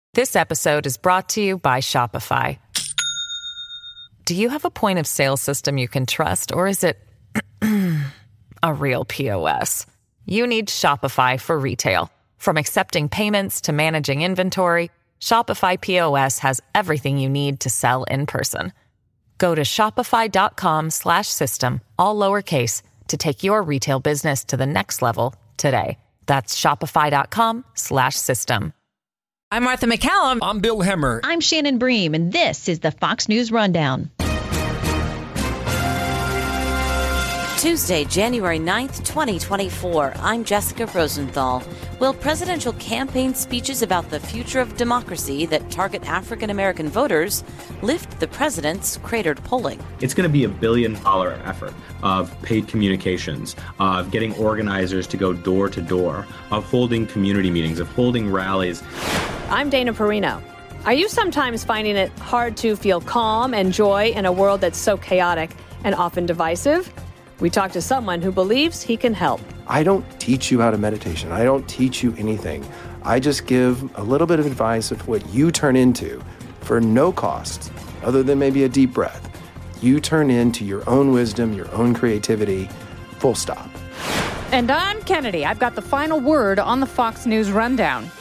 This episode is brought to you by Shopify. Do you have a point of sale system you can trust, or is it a real POS? You need Shopify for retail. From accepting payments to managing inventory, Shopify POS has everything you need to sell in person. Go to shopify.com/system, all lowercase, to take your retail business to the next level today. That's shopify.com/system. I'm Martha McCallum. I'm Bill Hemmer. I'm Shannon Bream, and this is the Fox News Rundown. Tuesday, January 9th, 2024. I'm Jessica Rosenthal. Will presidential campaign speeches about the future of democracy that target African American voters lift the president's cratered polling? It's going to be $1 billion effort of paid communications, of getting organizers to go door to door, of holding community meetings, of holding rallies. I'm Dana Perino. Are you sometimes finding it hard to feel calm and joy in a world that's so chaotic and often divisive? We talked to someone who believes he can help. I don't teach you how to meditation. I don't teach you anything. I just give a little bit of advice of what you turn into for no cost, other than maybe a deep breath. You turn into your own wisdom, your own creativity, full stop. And I'm Kennedy. I've got the final word on the Fox News Rundown.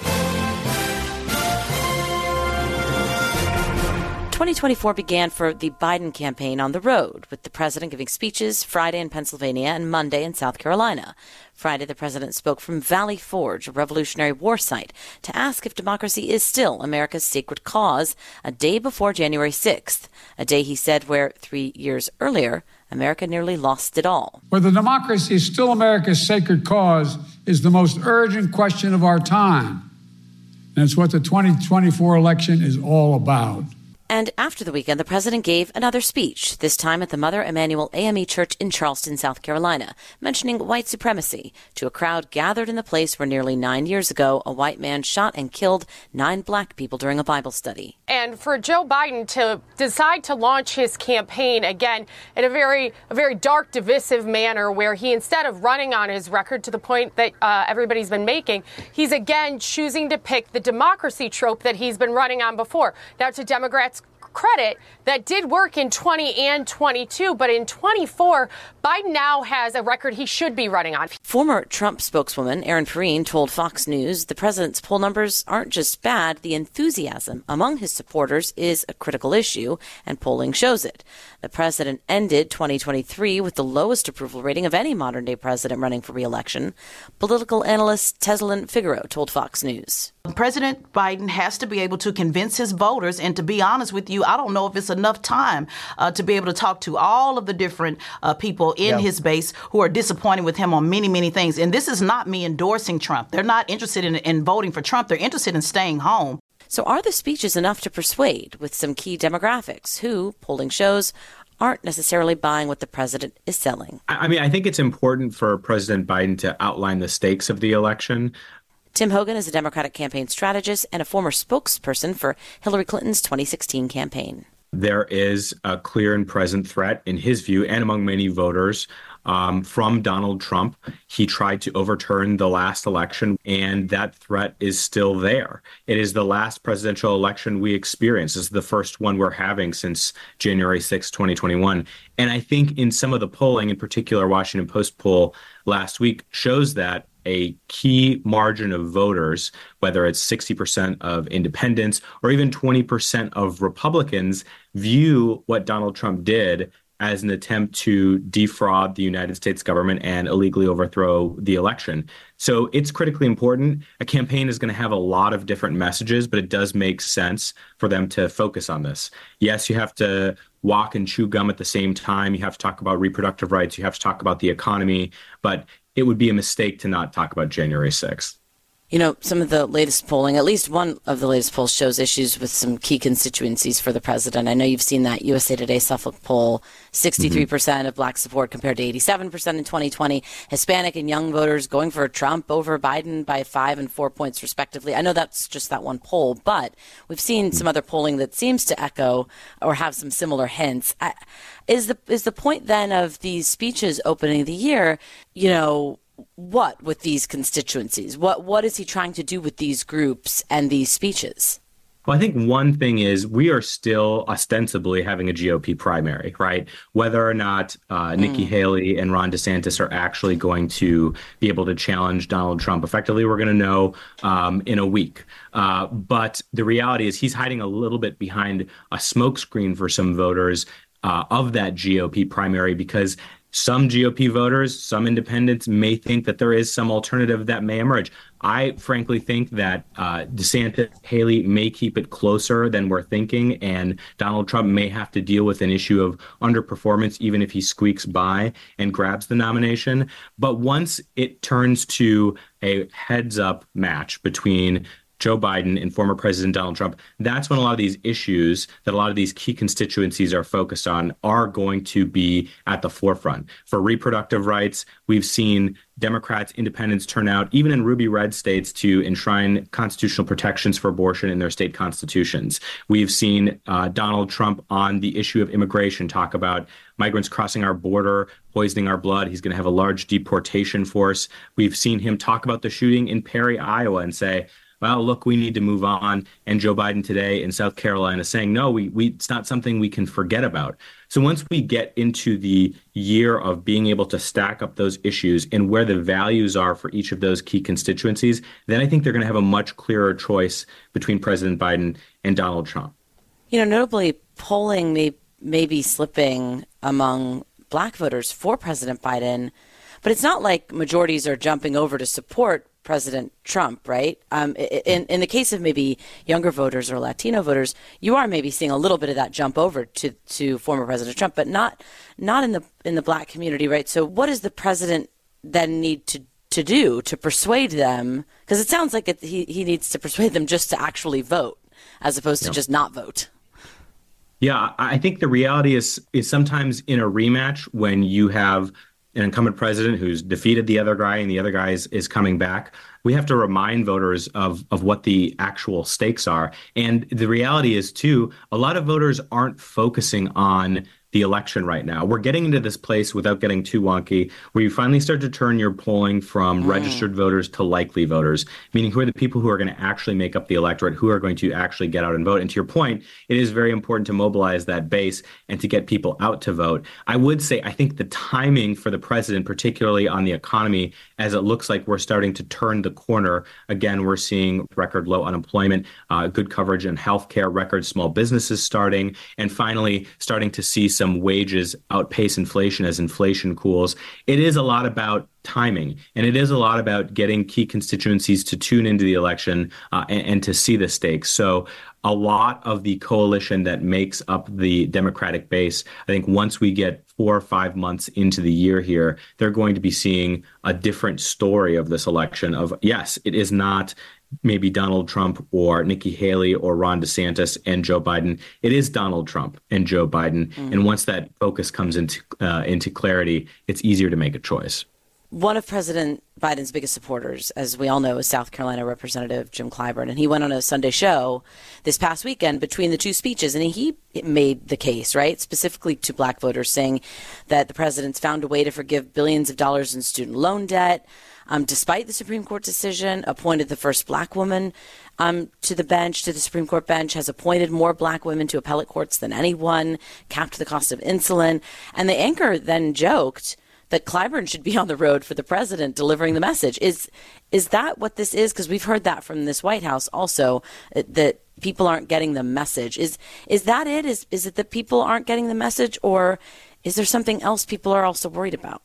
2024 began for the Biden campaign on the road, with the president giving speeches Friday in Pennsylvania and Monday in South Carolina. Friday, the president spoke from Valley Forge, a Revolutionary War site, to ask if democracy is still America's sacred cause, a day before January 6th, a day, he said, where 3 years earlier, America nearly lost it all. Whether democracy is still America's sacred cause is the most urgent question of our time. And it's what the 2024 election is all about. And after the weekend, the president gave another speech, this time at the Mother Emanuel AME Church in Charleston, South Carolina, mentioning white supremacy to a crowd gathered in the place where nearly 9 years ago, a white man shot and killed 9 black people during a Bible study. And for Joe Biden to decide to launch his campaign again in a very dark, divisive manner, where he, instead of running on his record to the point that everybody's been making, he's again choosing to pick the democracy trope that he's been running on before. Now, to Democrats' credit, that did work in 20 and 22, but in 24, Biden now has a record he should be running on. Former Trump spokeswoman Erin Perrine told Fox News the president's poll numbers aren't just bad, the enthusiasm among his supporters is a critical issue, and polling shows it. The president ended 2023 with the lowest approval rating of any modern-day president running for re-election. Political analyst Teslin Figaro told Fox News. President Biden has to be able to convince his voters, and to be honest with you, I don't know if it's enough time to be able to talk to all of the different people in his base who are disappointed with him on many, many things. And this is not me endorsing Trump. They're not interested in voting for Trump. They're interested in staying home. So are the speeches enough to persuade with some key demographics who, polling shows, aren't necessarily buying what the president is selling? I mean, I think it's important for President Biden to outline the stakes of the election. Tim Hogan is a Democratic campaign strategist and a former spokesperson for Hillary Clinton's 2016 campaign. There is a clear and present threat, in his view, and among many voters, from Donald Trump. He tried to overturn the last election, and that threat is still there. It is the last presidential election we experienced. This is the first one we're having since January 6, 2021. And I think in some of the polling, in particular, Washington Post poll last week shows that a key margin of voters, whether it's 60% of independents or even 20% of Republicans, view what Donald Trump did as an attempt to defraud the United States government and illegally overthrow the election. So it's critically important. A campaign is going to have a lot of different messages, but it does make sense for them to focus on this. Yes, you have to walk and chew gum at the same time. You have to talk about reproductive rights. You have to talk about the economy. But it would be a mistake to not talk about January 6th. You know, some of the latest polling, at least one of the latest polls, shows issues with some key constituencies for the president. I know you've seen that USA Today Suffolk poll, 63% of black support compared to 87% in 2020. Hispanic and young voters going for Trump over Biden by 5 and 4 points respectively. I know that's just that one poll, but we've seen some other polling that seems to echo or have some similar hints. Is the point then of these speeches opening the year, you know, what with these constituencies? What is he trying to do with these groups and these speeches? Well, I think one thing is we are still ostensibly having a GOP primary, right? Whether or not Nikki Haley and Ron DeSantis are actually going to be able to challenge Donald Trump effectively, we're going to know in a week. But the reality is he's hiding a little bit behind a smokescreen for some voters of that GOP primary, because some GOP voters, some independents may think that there is some alternative that may emerge. I frankly think that DeSantis, Haley may keep it closer than we're thinking, and Donald Trump may have to deal with an issue of underperformance, even if he squeaks by and grabs the nomination. But once it turns to a heads-up match between Joe Biden and former President Donald Trump, that's when a lot of these issues that a lot of these key constituencies are focused on are going to be at the forefront. For reproductive rights, we've seen Democrats, independents turn out, even in ruby red states, to enshrine constitutional protections for abortion in their state constitutions. We've seen Donald Trump on the issue of immigration talk about migrants crossing our border, poisoning our blood. He's going to have a large deportation force. We've seen him talk about the shooting in Perry, Iowa, and say, well, look, we need to move on. And Joe Biden today in South Carolina saying, no, it's not something we can forget about. So once we get into the year of being able to stack up those issues and where the values are for each of those key constituencies, then I think they're going to have a much clearer choice between President Biden and Donald Trump. You know, notably, polling may be slipping among black voters for President Biden, but it's not like majorities are jumping over to support President Trump, right? In the case of maybe younger voters or Latino voters, you are maybe seeing a little bit of that jump over to former President Trump, but not in the black community, right? So what does the president then need to do to persuade them? Because it sounds like he needs to persuade them just to actually vote, as opposed to just not vote. Yeah, I think the reality is sometimes in a rematch when you have an incumbent president who's defeated the other guy and the other guy is coming back, we have to remind voters of what the actual stakes are. And the reality is, too, a lot of voters aren't focusing on the election right now. We're getting into this place, without getting too wonky, where you finally start to turn your polling from registered voters to likely voters, meaning who are the people who are going to actually make up the electorate, who are going to actually get out and vote. And to your point, it is very important to mobilize that base and to get people out to vote. I would say I think the timing for the president, particularly on the economy, as it looks like we're starting to turn the corner. Again, we're seeing record low unemployment, good coverage in healthcare, record small businesses starting, and finally starting to see some wages outpace inflation as inflation cools. It is a lot about timing, and it is a lot about getting key constituencies to tune into the election and to see the stakes. So a lot of the coalition that makes up the Democratic base, I think once we get 4 or 5 months into the year here, they're going to be seeing a different story of this election of, yes, it is not maybe Donald Trump or Nikki Haley or Ron DeSantis and Joe Biden. It is Donald Trump and Joe Biden. And once that focus comes into clarity, it's easier to make a choice. One of President Biden's biggest supporters, as we all know, is South Carolina Representative Jim Clyburn. And he went on a Sunday show this past weekend between the two speeches, and he made the case, right, specifically to black voters, saying that the president's found a way to forgive billions of dollars in student loan debt, despite the Supreme Court decision, appointed the first black woman to the Supreme Court bench, has appointed more black women to appellate courts than anyone, capped the cost of insulin. And the anchor then joked that Clyburn should be on the road for the president delivering the message. Is that what this is? Because we've heard that from this White House also, that people aren't getting the message. Is that it? Is it that people aren't getting the message, or is there something else people are also worried about?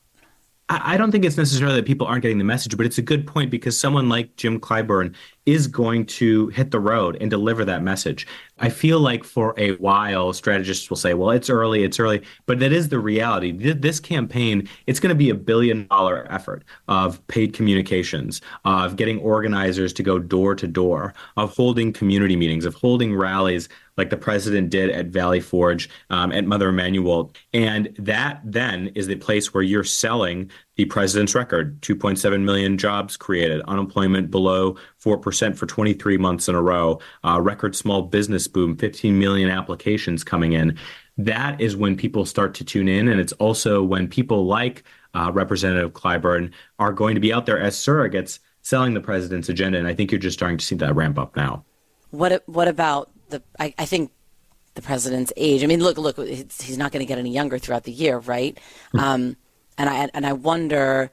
I don't think it's necessarily that people aren't getting the message, but it's a good point because someone like Jim Clyburn is going to hit the road and deliver that message. I feel like for a while, strategists will say, well, it's early, but that is the reality. This campaign, it's going to be $1 billion effort of paid communications, of getting organizers to go door to door, of holding community meetings, of holding rallies like the president did at Valley Forge, at Mother Emanuel. And that then is the place where you're selling the president's record, 2.7 million jobs created, unemployment below 4% for 23 months in a row, record small business boom, 15 million applications coming in. That is when people start to tune in. And it's also when people like Representative Clyburn are going to be out there as surrogates selling the president's agenda. And I think you're just starting to see that ramp up now. What about I think the president's age. I mean, look, he's not going to get any younger throughout the year, right? And I wonder,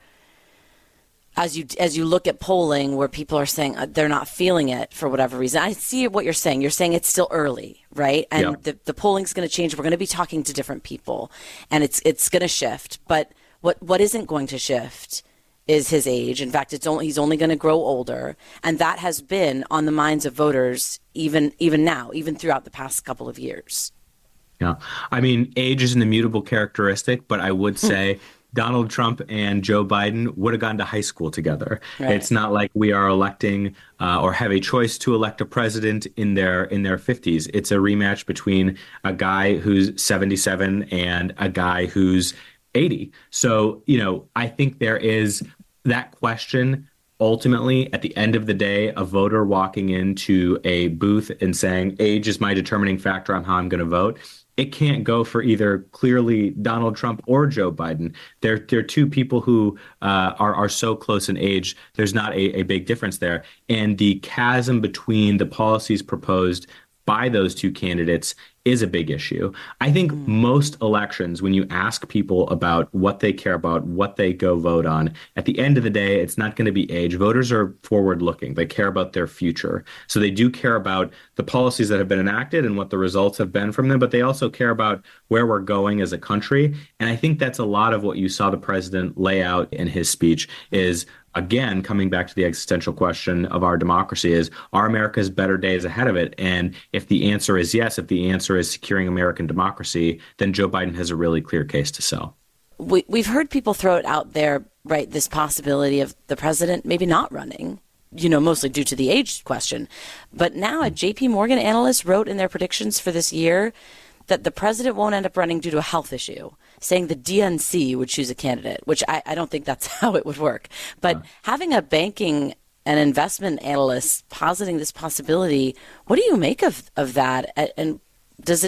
as you look at polling where people are saying they're not feeling it for whatever reason. I see what you're saying. You're saying it's still early, right? And the polling's going to change. We're going to be talking to different people, and it's going to shift. But what isn't going to shift is his age. In fact, he's only going to grow older, and that has been on the minds of voters even now, even throughout the past couple of years. Yeah, I mean, age is an immutable characteristic, but I would say Donald Trump and Joe Biden would have gone to high school together. Right. It's not like we are electing or have a choice to elect a president in their 50s. It's a rematch between a guy who's 77 and a guy who's 80. So, I think there is that question. Ultimately, at the end of the day, a voter walking into a booth and saying, age is my determining factor on how I'm going to vote. It can't go for either clearly Donald Trump or Joe Biden. They're two people who are so close in age. There's not a big difference there. And the chasm between the policies proposed by those two candidates is a big issue. I think most elections, when you ask people about what they care about, what they go vote on, at the end of the day, it's not going to be age. Voters are forward looking. They care about their future. So they do care about the policies that have been enacted and what the results have been from them, but they also care about where we're going as a country. And I think that's a lot of what you saw the president lay out in his speech is, again, coming back to the existential question of our democracy is, are America's better days ahead of it? And if the answer is yes, if the answer is securing American democracy, then Joe Biden has a really clear case to sell. We've heard people throw it out there, right, this possibility of the president maybe not running, mostly due to the age question. But now a J.P. Morgan analyst wrote in their predictions for this year that the president won't end up running due to a health issue, saying the DNC would choose a candidate, which I don't think that's how it would work. But having a banking and investment analyst positing this possibility, what do you make of that? And does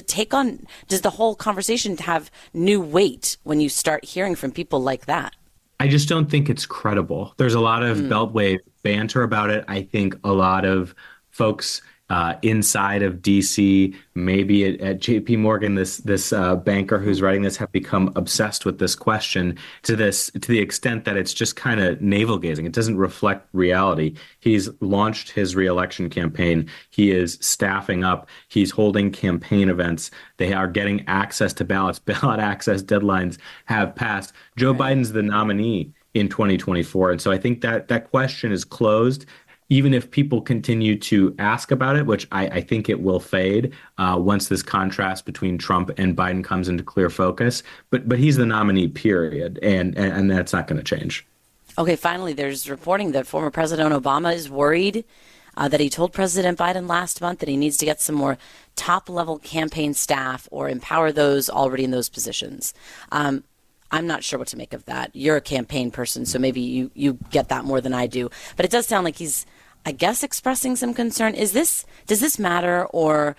the whole conversation have new weight when you start hearing from people like that? I just don't think it's credible. There's a lot of beltway banter about it. I think a lot of folks inside of DC, maybe at JP Morgan, this banker who's writing this have become obsessed with this question to the extent that it's just kind of navel gazing. It doesn't reflect reality. He's launched his reelection campaign. He is staffing up. He's holding campaign events. They are getting access to ballots. Ballot access deadlines have passed. Joe Biden's the nominee in 2024. And so I think that question is closed. Even if people continue to ask about it, which I think it will fade once this contrast between Trump and Biden comes into clear focus. But he's the nominee, period. And that's not going to change. Okay, finally, there's reporting that former President Obama is worried that he told President Biden last month that he needs to get some more top-level campaign staff or empower those already in those positions. I'm not sure what to make of that. You're a campaign person, so maybe you get that more than I do. But it does sound like he's, I guess, expressing some concern. Does this matter? Or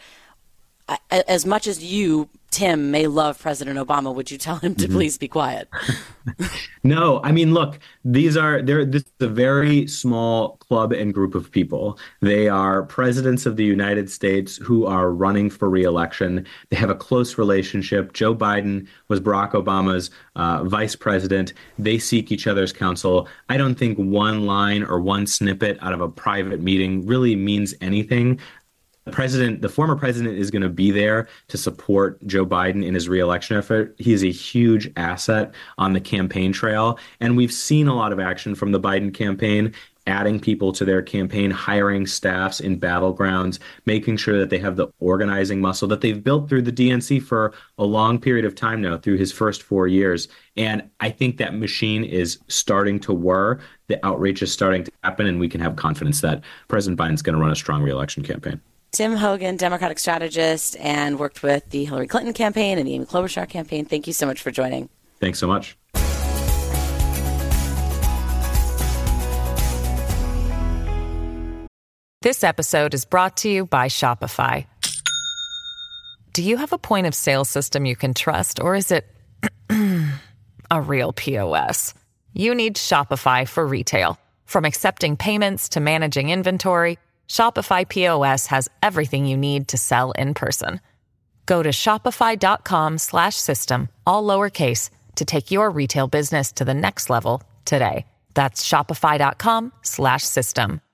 as much as you, Tim, may love President Obama, would you tell him to please be quiet? No, I mean, look, this is a very small club and group of people. They are presidents of the United States who are running for re-election. They have a close relationship. Joe Biden was Barack Obama's vice president. They seek each other's counsel. I don't think one line or one snippet out of a private meeting really means anything. The former president is going to be there to support Joe Biden in his reelection effort. He is a huge asset on the campaign trail. And we've seen a lot of action from the Biden campaign, adding people to their campaign, hiring staffs in battlegrounds, making sure that they have the organizing muscle that they've built through the DNC for a long period of time now, through his first 4 years. And I think that machine is starting to whir. The outreach is starting to happen, and we can have confidence that President Biden's going to run a strong reelection campaign. Tim Hogan, Democratic strategist, and worked with the Hillary Clinton campaign and the Amy Klobuchar campaign. Thank you so much for joining. Thanks so much. This episode is brought to you by Shopify. Do you have a point of sale system you can trust, or is it a real POS? You need Shopify for retail. From accepting payments to managing inventory, Shopify POS has everything you need to sell in person. Go to shopify.com/system, all lowercase, to take your retail business to the next level today. That's shopify.com/system.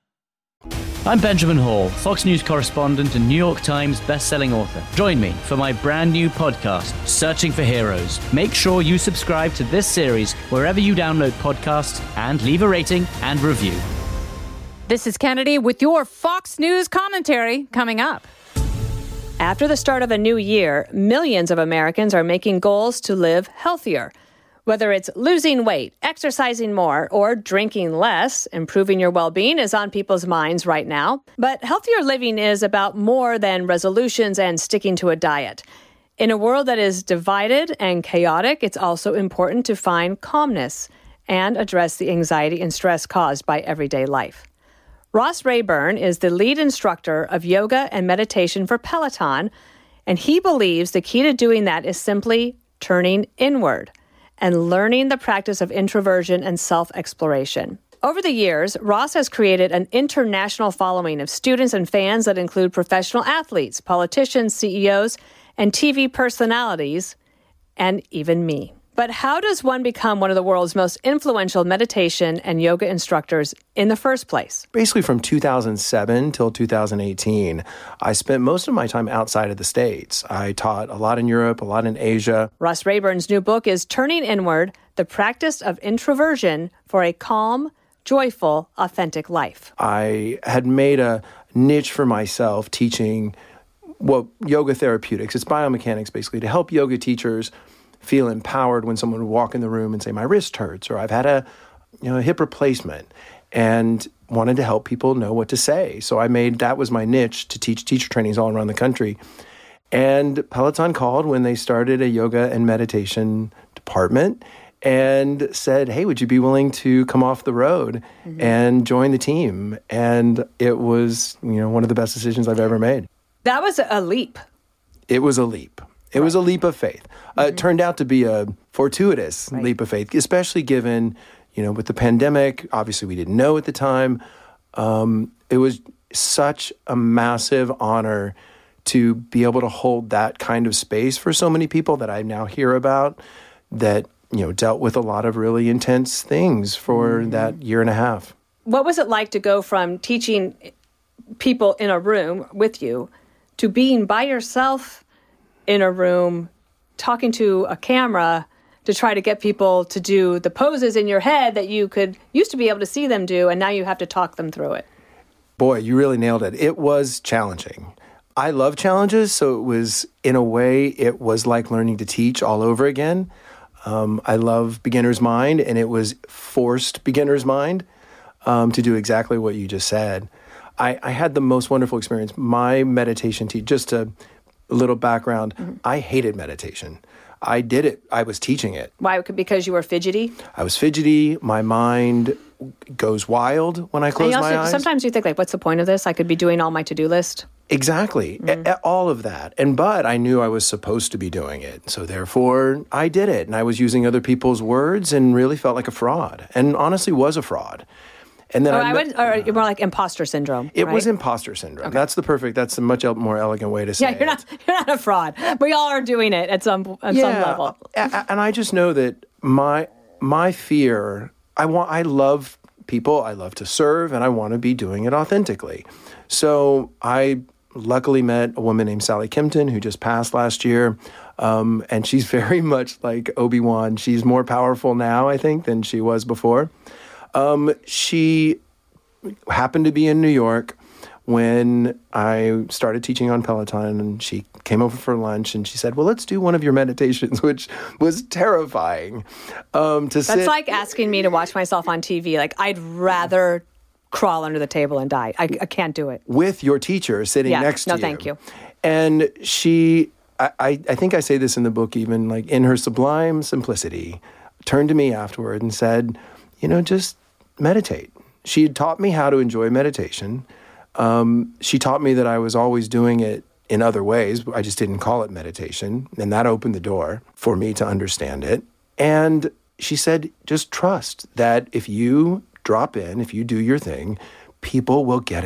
I'm Benjamin Hall, Fox News correspondent and New York Times bestselling author. Join me for my brand new podcast, Searching for Heroes. Make sure you subscribe to this series wherever you download podcasts and leave a rating and review. This is Kennedy with your Fox News commentary coming up. After the start of a new year, millions of Americans are making goals to live healthier. Whether it's losing weight, exercising more, or drinking less, improving your well-being is on people's minds right now. But healthier living is about more than resolutions and sticking to a diet. In a world that is divided and chaotic, it's also important to find calmness and address the anxiety and stress caused by everyday life. Ross Rayburn is the lead instructor of yoga and meditation for Peloton, and he believes the key to doing that is simply turning inward and learning the practice of introversion and self-exploration. Over the years, Ross has created an international following of students and fans that include professional athletes, politicians, CEOs, and TV personalities, and even me. But how does one become one of the world's most influential meditation and yoga instructors in the first place? Basically from 2007 till 2018, I spent most of my time outside of the States. I taught a lot in Europe, a lot in Asia. Ross Rayburn's new book is Turning Inward, The Practice of Introversion for a Calm, Joyful, Authentic Life. I had made a niche for myself teaching yoga therapeutics. It's biomechanics, basically, to help yoga teachers feel empowered when someone would walk in the room and say, my wrist hurts, or I've had a hip replacement, and wanted to help people know what to say. So that was my niche, to teach teacher trainings all around the country. And Peloton called when they started a yoga and meditation department and said, hey, would you be willing to come off the road and join the team? And it was, one of the best decisions I've ever made. That was a leap. It was a leap. It was a leap of faith. It turned out to be a fortuitous leap of faith, especially given, with the pandemic, obviously we didn't know at the time. It was such a massive honor to be able to hold that kind of space for so many people that I now hear about that, dealt with a lot of really intense things for that year and a half. What was it like to go from teaching people in a room with you to being by yourself in a room, talking to a camera to try to get people to do the poses in your head that you used to be able to see them do, and now you have to talk them through it? Boy, you really nailed it. It was challenging. I love challenges, so it was like learning to teach all over again. I love beginner's mind, and it was forced beginner's mind to do exactly what you just said. I had the most wonderful experience. My meditation teacher, just a little background, I hated meditation. I did it. I was teaching it. Why? Because you were fidgety? I was fidgety. My mind goes wild when I close my eyes. Sometimes you think, what's the point of this? I could be doing all my to-do list. Exactly. All of that. But I knew I was supposed to be doing it. So therefore, I did it. And I was using other people's words and really felt like a fraud. And honestly was a fraud. And then or more like imposter syndrome. It was imposter syndrome. Okay. That's a much more elegant way to say it. You're not a fraud. We all are doing it at some level. And I just know that my fear, I love people, I love to serve, and I want to be doing it authentically. So I luckily met a woman named Sally Kimpton, who just passed last year. And she's very much like Obi-Wan. She's more powerful now, I think, than she was before. She happened to be in New York when I started teaching on Peloton, and she came over for lunch and she said, well, let's do one of your meditations, which was terrifying. That's like asking me to watch myself on TV. Like, I'd rather crawl under the table and die. I can't do it. With your teacher sitting next to you. No, thank you. And she, I think I say this in the book even, like in her sublime simplicity, turned to me afterward and said, just meditate. She had taught me how to enjoy meditation. She taught me that I was always doing it in other ways. I just didn't call it meditation. And that opened the door for me to understand it. And she said, just trust that if you drop in, if you do your thing, people will get it.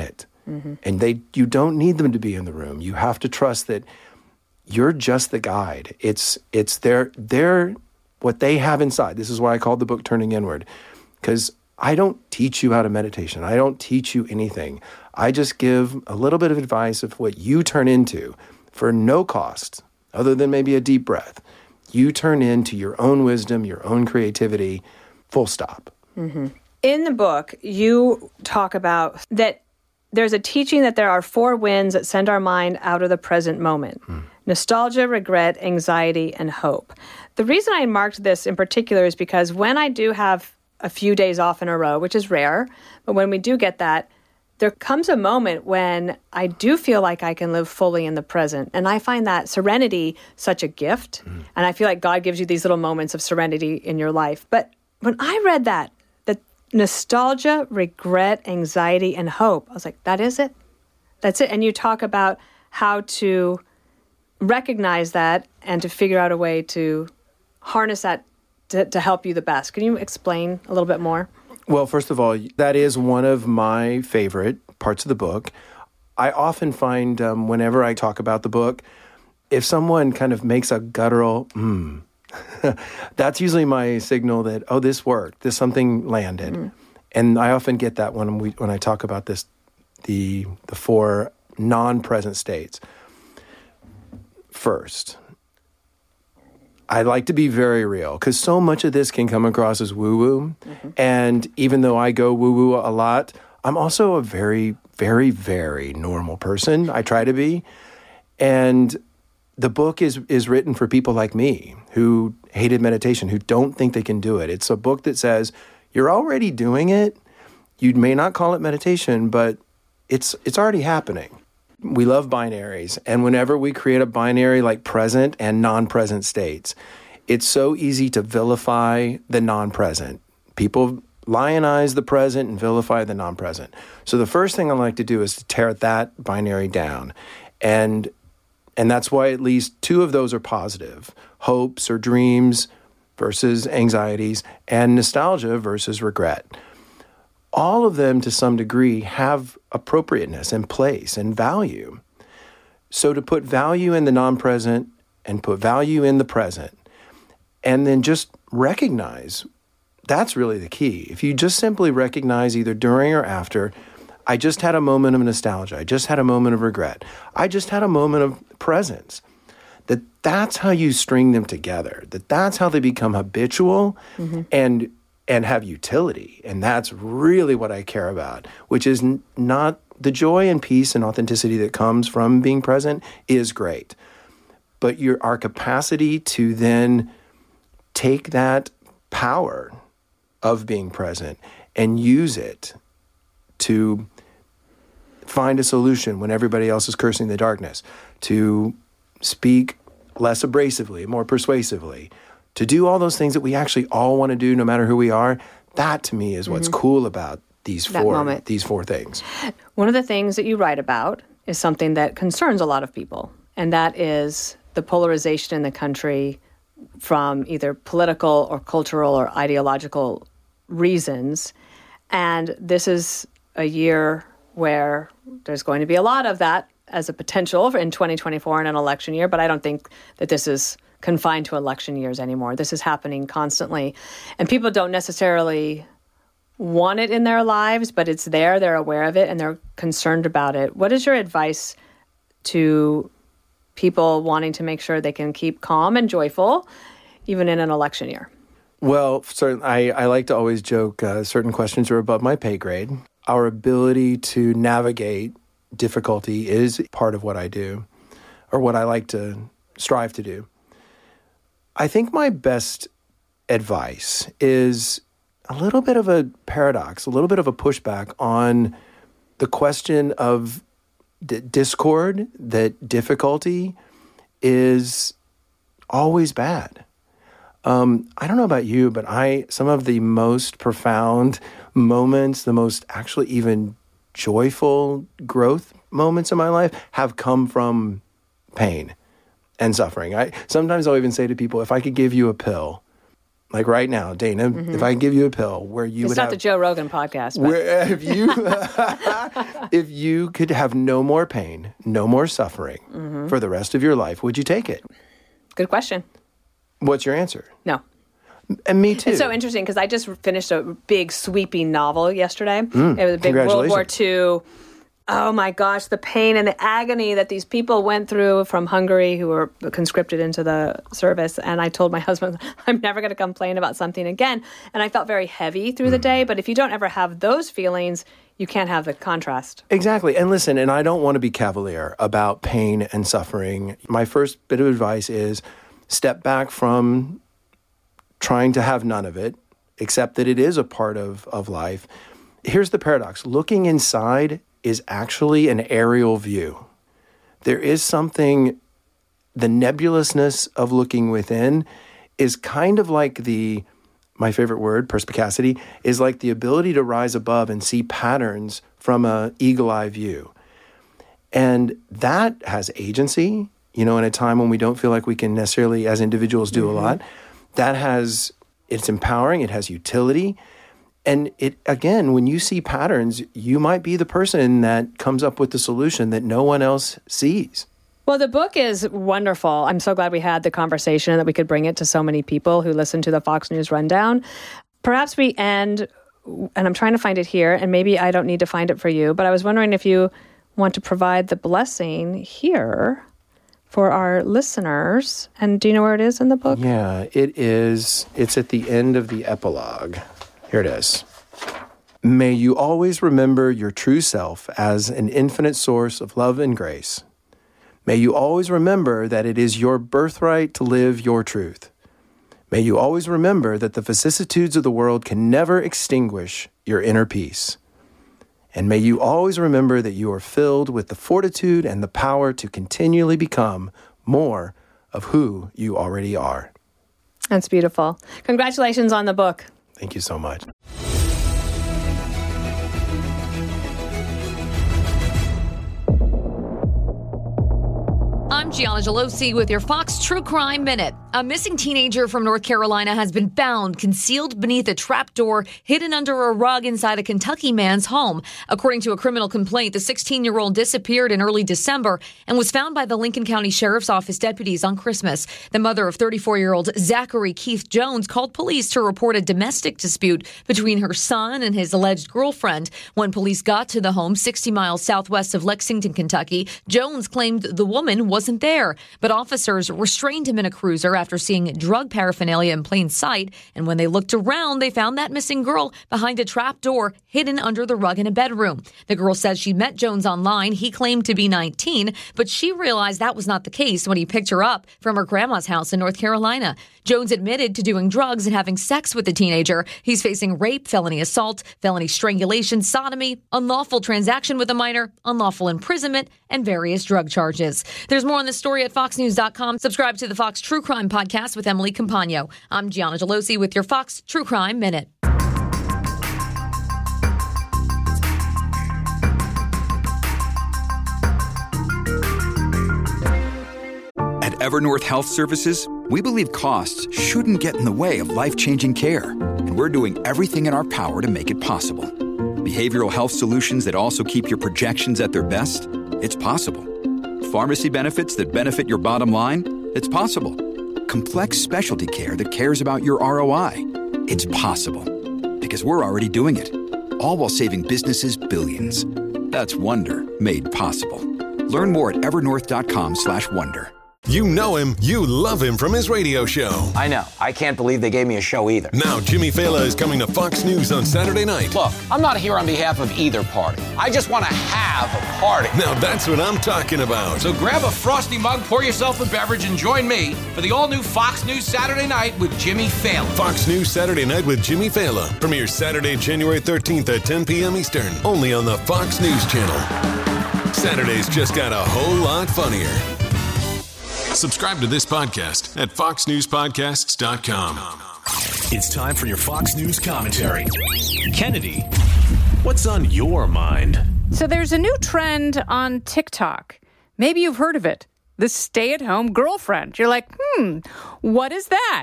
And you don't need them to be in the room. You have to trust that you're just the guide. It's their what they have inside. This is why I called the book Turning Inward, because I don't teach you how to meditation. I don't teach you anything. I just give a little bit of advice of what you turn into for no cost, other than maybe a deep breath. You turn into your own wisdom, your own creativity, full stop. In the book, you talk about that there's a teaching that there are 4 winds that send our mind out of the present moment. Nostalgia, regret, anxiety, and hope. The reason I marked this in particular is because when I do have a few days off in a row, which is rare, but when we do get that, there comes a moment when I do feel like I can live fully in the present. And I find that serenity such a gift. And I feel like God gives you these little moments of serenity in your life. But when I read that nostalgia, regret, anxiety, and hope, I was like, that is it? That's it? And you talk about how to recognize that and to figure out a way to harness that to help you the best. Can you explain a little bit more? Well, first of all, that is one of my favorite parts of the book. I often find whenever I talk about the book, if someone kind of makes a guttural, that's usually my signal that, oh, this worked, something landed. And I often get that when I talk about this, the 4 non-present states. First, I like to be very real, because so much of this can come across as woo-woo. And even though I go woo-woo a lot, I'm also a very, very, very normal person. I try to be. And the book is written for people like me who hated meditation, who don't think they can do it. It's a book that says, you're already doing it. You may not call it meditation, but it's already happening. We love binaries, and whenever we create a binary like present and non-present states, it's so easy to vilify the non-present. People lionize the present and vilify the non-present. So the first thing I like to do is to tear that binary down. And that's why at least 2 of those are positive. Hopes or dreams versus anxieties, and nostalgia versus regret. All of them, to some degree, have appropriateness and place and value. So to put value in the non-present and put value in the present, and then just recognize, that's really the key. If you just simply recognize either during or after, I just had a moment of nostalgia, I just had a moment of regret, I just had a moment of presence, that's how you string them together, that's how they become habitual and have utility. And that's really what I care about, which is not the joy and peace and authenticity that comes from being present is great. But our capacity to then take that power of being present and use it to find a solution when everybody else is cursing the darkness, to speak less abrasively, more persuasively, to do all those things that we actually all want to do no matter who we are. That to me is what's cool about these 4 things. One of the things that you write about is something that concerns a lot of people, and that is the polarization in the country from either political or cultural or ideological reasons. And this is a year where there's going to be a lot of that as a potential in 2024 in an election year, but I don't think that this is confined to election years anymore. This is happening constantly. And people don't necessarily want it in their lives, but it's there, they're aware of it, and they're concerned about it. What is your advice to people wanting to make sure they can keep calm and joyful, even in an election year? Well, certainly, I like to always joke, certain questions are above my pay grade. Our ability to navigate difficulty is part of what I do, or what I like to strive to do. I think my best advice is a little bit of a paradox, a little bit of a pushback on the question of discord, that difficulty is always bad. I don't know about you, but some of the most profound moments, the most actually even joyful growth moments in my life have come from pain and suffering. Sometimes I'll even say to people, if I could give you a pill, like right now, Dana, if I give you a pill where you It's not the Joe Rogan podcast. But. Where if you could have no more pain, no more suffering for the rest of your life, would you take it? Good question. What's your answer? No. And me too. It's so interesting because I just finished a big sweeping novel yesterday. It was a big World War II. Oh my gosh, the pain and the agony that these people went through from Hungary who were conscripted into the service. And I told my husband, I'm never going to complain about something again. And I felt very heavy through the day. But if you don't ever have those feelings, you can't have the contrast. Exactly. And listen, and I don't want to be cavalier about pain and suffering. My first bit of advice is step back from trying to have none of it, accept that it is a part of life. Here's the paradox. Looking inside is actually an aerial view. There is something, the nebulousness of looking within is kind of like my favorite word, perspicacity, is like the ability to rise above and see patterns from an eagle-eye view. And that has agency, in a time when we don't feel like we can necessarily, as individuals, do a lot. It's empowering, it has utility. And it, again, when you see patterns, you might be the person that comes up with the solution that no one else sees. Well, the book is wonderful. I'm so glad we had the conversation and that we could bring it to so many people who listen to the Fox News Rundown. Perhaps we end, and I'm trying to find it here, and maybe I don't need to find it for you, but I was wondering if you want to provide the blessing here for our listeners. And do you know where it is in the book? Yeah, it is. It's at the end of the epilogue. Here it is. May you always remember your true self as an infinite source of love and grace. May you always remember that it is your birthright to live your truth. May you always remember that the vicissitudes of the world can never extinguish your inner peace. And may you always remember that you are filled with the fortitude and the power to continually become more of who you already are. That's beautiful. Congratulations on the book. Thank you so much. I'm Gianna Gelosi with your Fox True Crime Minute. A missing teenager from North Carolina has been found concealed beneath a trapdoor hidden under a rug inside a Kentucky man's home. According to a criminal complaint, the 16-year-old disappeared in early December and was found by the Lincoln County Sheriff's Office deputies on Christmas. The mother of 34-year-old Zachary Keith Jones called police to report a domestic dispute between her son and his alleged girlfriend. When police got to the home 60 miles southwest of Lexington, Kentucky, Jones claimed the woman wasn't there, but officers restrained him in a cruiser after seeing drug paraphernalia in plain sight. And when they looked around, they found that missing girl behind a trap door hidden under the rug in a bedroom. The girl says she met Jones online. He claimed to be 19, but she realized that was not the case when he picked her up from her grandma's house in North Carolina. Jones admitted to doing drugs and having sex with the teenager. He's facing rape, felony assault, felony strangulation, sodomy, unlawful transaction with a minor, unlawful imprisonment, and various drug charges. There's more on this story at foxnews.com. Subscribe to the Fox True Crime Podcast with Emily Compagno. I'm Gianna Gelosi with your Fox True Crime Minute. At Evernorth Health Services, we believe costs shouldn't get in the way of life-changing care, and we're doing everything in our power to make it possible. Behavioral health solutions that also keep your projections at their best? It's possible. Pharmacy benefits that benefit your bottom line? It's possible. Complex specialty care that cares about your ROI? It's possible. Because we're already doing it. All while saving businesses billions. That's Wonder made possible. Learn more at evernorth.com/wonder. You know him, you love him from his radio show. I know. I can't believe they gave me a show either. Now Jimmy Fallon is coming to Fox News on Saturday night. Look, I'm not here on behalf of either party. I just want to have a party. Now that's what I'm talking about. So grab a frosty mug, pour yourself a beverage, and join me for the all-new Fox News Saturday Night with Jimmy Fallon. Fox News Saturday Night with Jimmy Fallon premieres Saturday, January 13th at 10 p.m. Eastern, only on the Fox News Channel. Saturdays just got a whole lot funnier. Subscribe to this podcast at foxnewspodcasts.com. It's time for your Fox News commentary. Kennedy, what's on your mind? So there's a new trend on TikTok. Maybe you've heard of it. The stay-at-home girlfriend. You're like, what is that?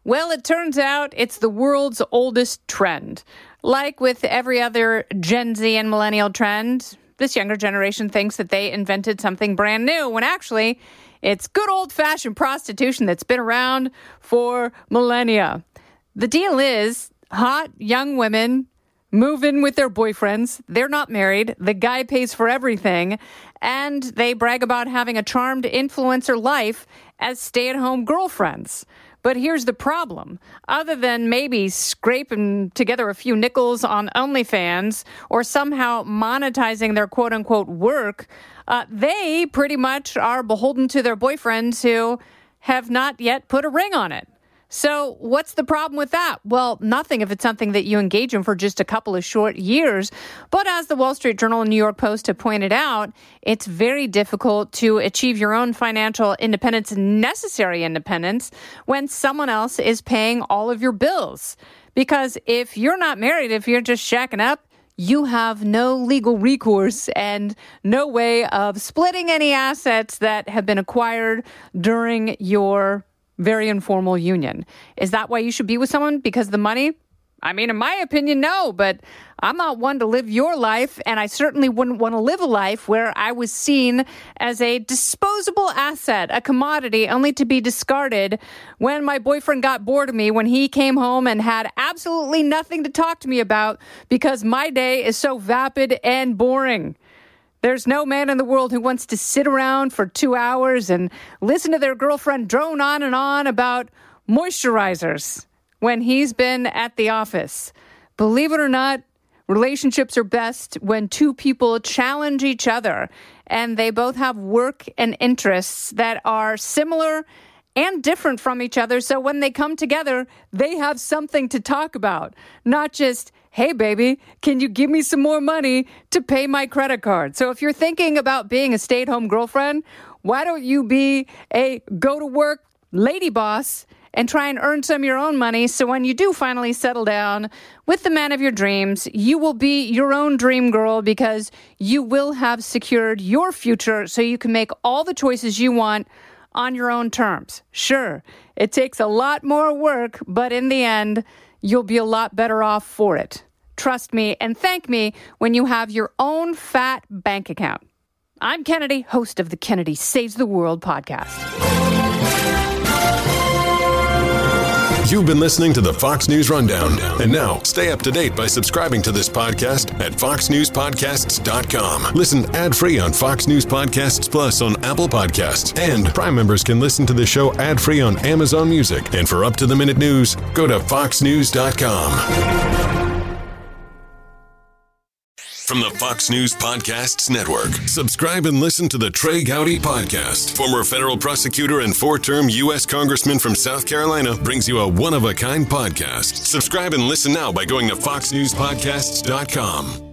Well, it turns out it's the world's oldest trend. Like with every other Gen Z and millennial trend, this younger generation thinks that they invented something brand new, when actually it's good old-fashioned prostitution that's been around for millennia. The deal is, hot young women move in with their boyfriends. They're not married. The guy pays for everything. And they brag about having a charmed influencer life as stay-at-home girlfriends. But here's the problem. Other than maybe scraping together a few nickels on OnlyFans or somehow monetizing their quote-unquote work, they pretty much are beholden to their boyfriends who have not yet put a ring on it. So what's the problem with that? Well, nothing if it's something that you engage in for just a couple of short years. But as the Wall Street Journal and New York Post have pointed out, it's very difficult to achieve your own financial independence, necessary independence, when someone else is paying all of your bills. Because if you're not married, if you're just shacking up, you have no legal recourse and no way of splitting any assets that have been acquired during your very informal union. Is that why you should be with someone? Because of the money? I mean, in my opinion, no, but I'm not one to live your life, and I certainly wouldn't want to live a life where I was seen as a disposable asset, a commodity, only to be discarded when my boyfriend got bored of me, when he came home and had absolutely nothing to talk to me about because my day is so vapid and boring. There's no man in the world who wants to sit around for 2 hours and listen to their girlfriend drone on and on about moisturizers when he's been at the office. Believe it or not, relationships are best when two people challenge each other and they both have work and interests that are similar and different from each other. So when they come together, they have something to talk about, not just, hey, baby, can you give me some more money to pay my credit card? So if you're thinking about being a stay-at-home girlfriend, why don't you be a go-to-work lady boss and try and earn some of your own money so when you do finally settle down with the man of your dreams, you will be your own dream girl because you will have secured your future so you can make all the choices you want on your own terms. Sure, it takes a lot more work, but in the end, you'll be a lot better off for it. Trust me and thank me when you have your own fat bank account. I'm Kennedy, host of the Kennedy Saves the World podcast. You've been listening to the Fox News Rundown. And now, stay up to date by subscribing to this podcast at foxnewspodcasts.com. Listen ad-free on Fox News Podcasts Plus on Apple Podcasts. And Prime members can listen to the show ad-free on Amazon Music. And for up-to-the-minute news, go to foxnews.com. From the Fox News Podcasts Network, subscribe and listen to the Trey Gowdy Podcast. Former federal prosecutor and four-term U.S. Congressman from South Carolina brings you a one-of-a-kind podcast. Subscribe and listen now by going to foxnewspodcasts.com.